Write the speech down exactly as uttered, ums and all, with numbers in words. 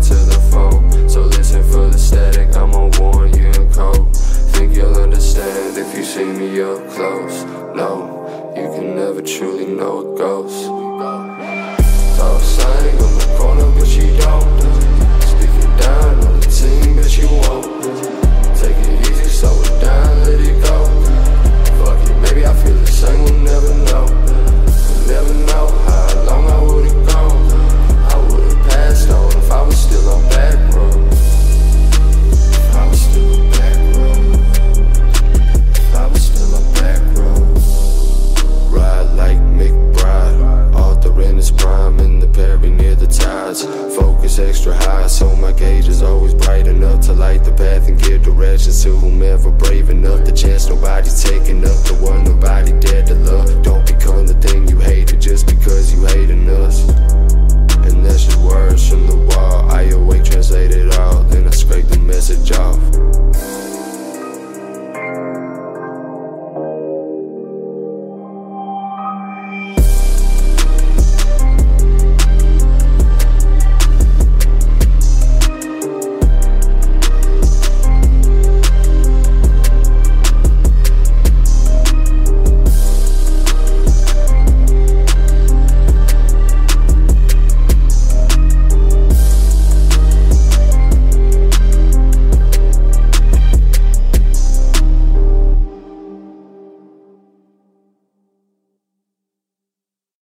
to the phone. So listen for the static, I'm on warn you and cold. Think you'll understand if you see me up close. No, you can never truly know a ghost. Talk signing on the corner, but she don't. Speaking down on the team, but she won't. Take it easy, slow it down, let it go. Fuck it, maybe I feel the same, we'll never know. We'll never know how long I would've gone. I would've passed on if I was still on back road. If I was still on back road. If I was still on back road. Ride like McBride, Arthur in his prime, in the Perry near the tides. Focus extra high, so my gauge is always bright enough to light the path and give directions to whomever brave enough. The chance nobody's taking up, the one